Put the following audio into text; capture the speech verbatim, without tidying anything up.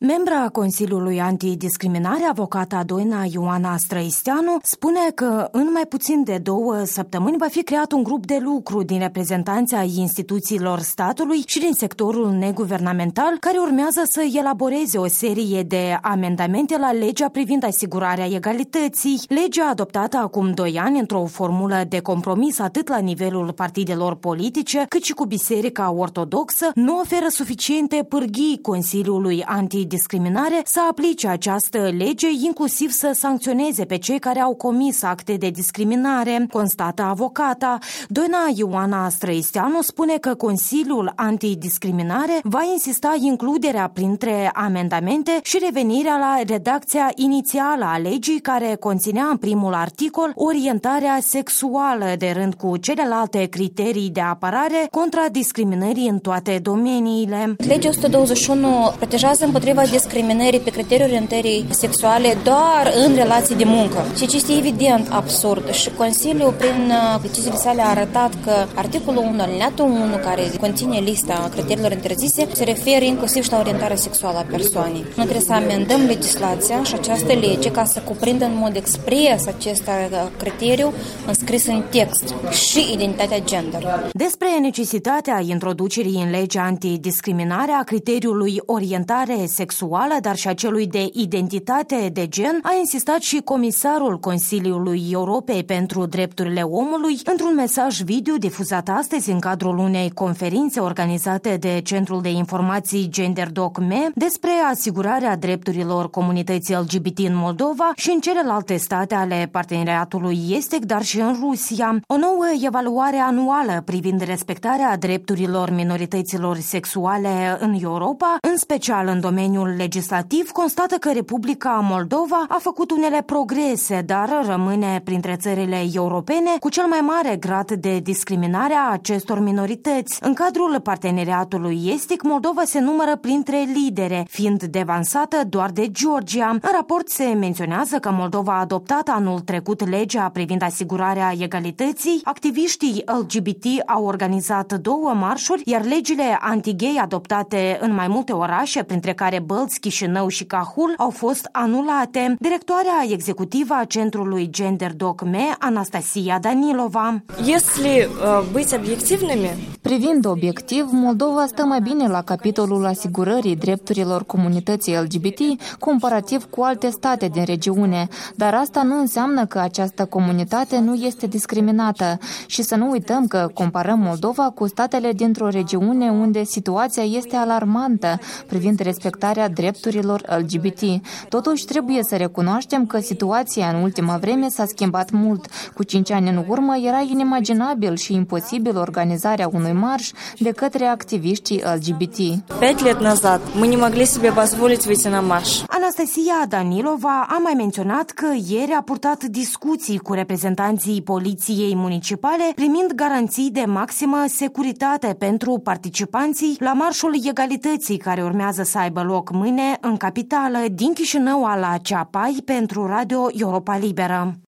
Membra Consiliului Antidiscriminare, avocata Doina Ioana Străisteanu, spune că în mai puțin de două săptămâni va fi creat un grup de lucru din reprezentanții ai instituțiilor statului și din sectorul neguvernamental, care urmează să elaboreze o serie de amendamente la legea privind asigurarea egalității. Legea adoptată acum doi ani într-o formulă de compromis atât la nivelul partidelor politice, cât și cu Biserica Ortodoxă, nu oferă suficiente pârghii Consiliului Antidiscriminare discriminare să aplice această lege, inclusiv să sancționeze pe cei care au comis acte de discriminare, constată avocata. Doina Ioana Străisteanu spune că Consiliul Antidiscriminare va insista includerea printre amendamente și revenirea la redacția inițială a legii, care conținea în primul articol orientarea sexuală, de rând cu celelalte criterii de apărare contra discriminării în toate domeniile. Legea o sută douăzeci și unu protejează împotriva discriminării pe criterii orientării sexuale doar în relații de muncă. Și ce este evident absurd. Și Consiliul, prin deciziile sale, a arătat că articolul unu, alineatul unu, care conține lista criteriilor interzise, se referă inclusiv și la orientarea sexuală a persoanei. Noi trebuie să amendăm legislația și această lege ca să cuprindă în mod expres acest criteriu înscris în text și identitatea gender. Despre necesitatea introducerii în legea antidiscriminare a criteriului orientare sexuală, dar și a celui de identitate de gen, a insistat și comisarul Consiliului Europei pentru Drepturile Omului într-un mesaj video difuzat astăzi în cadrul unei conferințe organizate de Centrul de Informații GenderDoc.me despre asigurarea drepturilor comunității L G B T în Moldova și în celelalte state ale parteneriatului estic, dar și în Rusia. O nouă evaluare anuală privind respectarea drepturilor minorităților sexuale în Europa, în special în domeniul legislativ, constată că Republica Moldova a făcut unele progrese, dar rămâne printre țările europene cu cel mai mare grad de discriminare a acestor minorități. În cadrul parteneriatului estic, Moldova se numără printre lidere, fiind devansată doar de Georgia. În raport se menționează că Moldova a adoptat anul trecut legea privind asigurarea egalității, activiștii L G B T au organizat două marșuri, iar legile anti-gay adoptate în mai multe orașe, printre care Bălți, Chișinău și Cahul, au fost anulate. Directoarea executivă a Centrului GenderDoc.me, Anastasia Danilova. Если быть объективными, privind obiectiv, Moldova stă mai bine la capitolul asigurării drepturilor comunității L G B T comparativ cu alte state din regiune, dar asta nu înseamnă că această comunitate nu este discriminată. Și să nu uităm că comparăm Moldova cu statele dintr-o regiune unde situația este alarmantă privind respectarea drepturilor L G B T. Totuși, trebuie să recunoaștem că situația în ultima vreme s-a schimbat mult. Cu cinci ani în urmă era inimaginabil și imposibil organizarea unui marș de către activiștii L G B T. Пять лет назад мы не могли себе позволить выйти на марш. Anastasia Danilova a mai menționat că ieri a purtat discuții cu reprezentanții Poliției Municipale, primind garanții de maximă securitate pentru participanții la Marșul Egalității, care urmează să aibă loc mâine în capitală. Din Chișinău, Ala Ceapai, pentru Radio Europa Liberă.